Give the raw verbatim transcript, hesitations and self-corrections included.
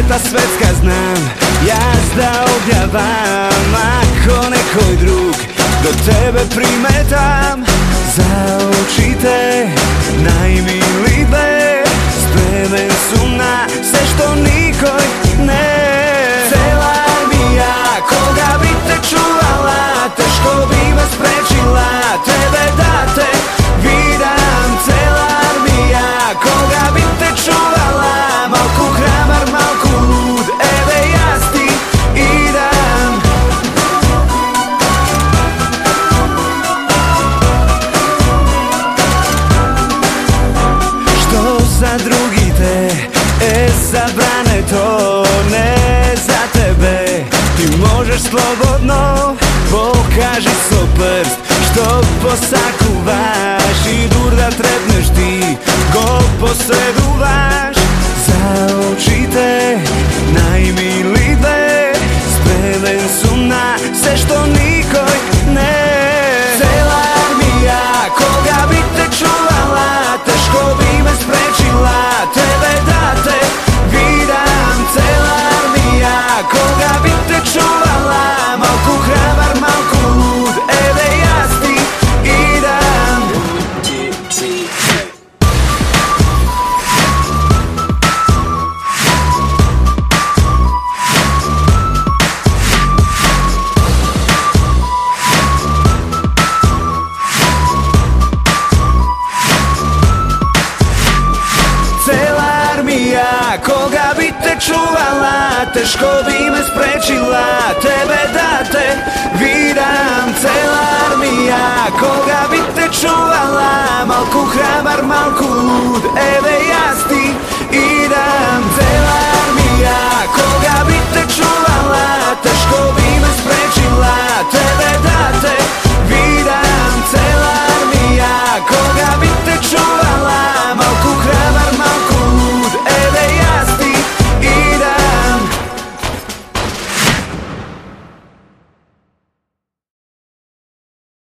karta svetska znam, jazda objavam. Ako nekoj drug do tebe primetam, za oči te najmili dve, spremen su na sve što nikoj ne. Cela armija, koga bi te čuvala, teško bi me sprečila tebe da te vidam. Cela armija, koga bi te čuvala, malku hrabar, malku lud, eve ja s ti idam. Što za drugi te, e zabrane to ne za tebe. Ti možeš slobodno, pokaži so prst, što posakuvaš i dur da trepneš ti, go posreduvaš. Za oči te najmili dve, spremen su na sve što nikoj ne. Cela armija, koga bi te čuvala, teško bi me sprečila tebe da te vidam. Cela armija, koga bi te čuvala, malku hrabar, malku lud, eve ja s ti idam. Cela armija, koga bi te čuvala, teško bi me sprečila tebe da te vidam. Cela armija, koga bi te čuvala, malku hrabar, malku lud, eve ja s ti idam. Cela armija, koga bi te čuvala, teško bi